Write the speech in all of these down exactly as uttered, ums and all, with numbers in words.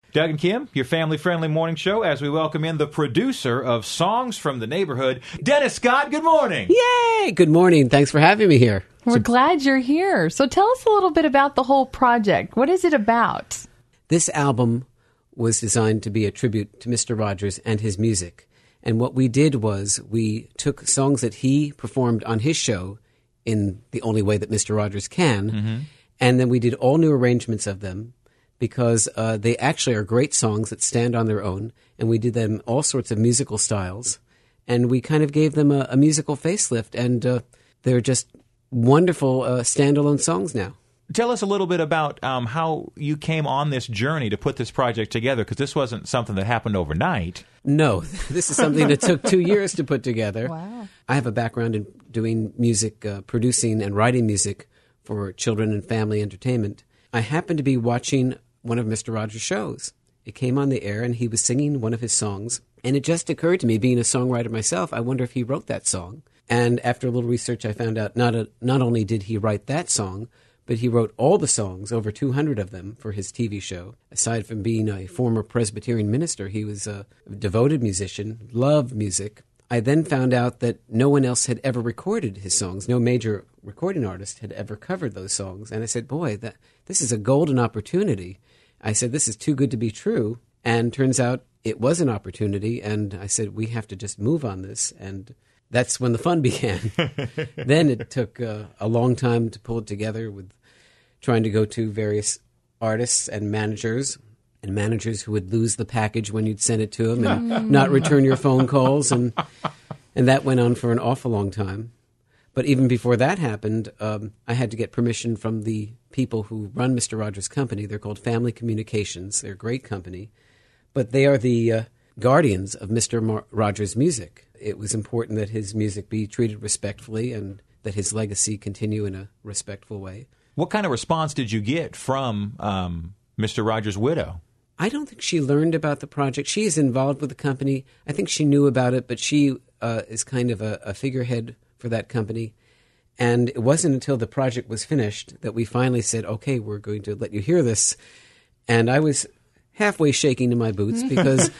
Doug and Kim, your family-friendly morning show, as we welcome in the producer of Songs from the Neighborhood, Dennis Scott. Good morning. Yay! Good morning. Thanks for having me here. We're So, glad you're here. So tell us a little bit about the whole project. What is it about? this album was designed to be a tribute to Mister Rogers and his music. And what we did was we took songs that he performed on his show in the only way that Mister Rogers can, mm-hmm. and then we did all new arrangements of them because uh, they actually are great songs that stand on their own, and we did them all sorts of musical styles, and we kind of gave them a, a musical facelift, and uh, they're just wonderful uh, standalone songs now. Tell us a little bit about um, how you came on this journey to put this project together, because this wasn't something that happened overnight. No, this is something that took two years to put together. Wow. I have a background in doing music, uh, producing and writing music for children and family entertainment. I happened to be watching one of Mister Rogers' shows. It came on the air, and he was singing one of his songs. And it just occurred to me, being a songwriter myself, I wonder if he wrote that song. And after a little research, I found out not a, not only did he write that song, but he wrote all the songs, over two hundred of them, for his T V show. Aside from being a former Presbyterian minister, he was a devoted musician, loved music. I then found out that no one else had ever recorded his songs. No major recording artist had ever covered those songs. And I said, boy, that this is a golden opportunity. I said, this is too good to be true. And turns out it was an opportunity. And I said, we have to just move on this. And that's when the fun began. Then it took uh, a long time to pull it together, with trying to go to various artists and managers, and managers who would lose the package when you'd send it to them and not return your phone calls. And and that went on for an awful long time. But even before that happened, um, I had to get permission from the people who run Mister Rogers' company. They're called Family Communications. They're a great company. But they are the uh, guardians of Mister Mar- Rogers' music. It was important that his music be treated respectfully and that his legacy continue in a respectful way. What kind of response did you get from um, Mister Rogers' widow? I don't think she learned about the project. She is involved with the company. I think she knew about it, but she uh, is kind of a, a figurehead for that company. And it wasn't until the project was finished that we finally said, okay, we're going to let you hear this. And I was halfway shaking in my boots because,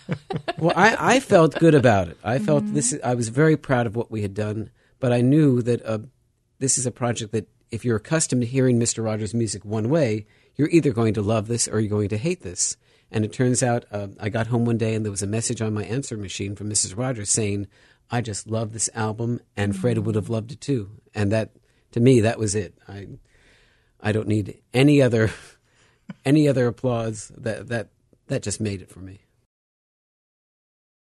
well, I, I felt good about it. I felt mm-hmm. this. I was very proud of what we had done, but I knew that uh, this is a project that, if you're accustomed to hearing Mister Rogers' music one way, you're either going to love this or you're going to hate this. And it turns out uh, I got home one day and there was a message on my answer machine from Missus Rogers saying, I just love this album, and Fred would have loved it too. And that, to me, that was it. I I don't need any other any other applause. That that that just made it for me.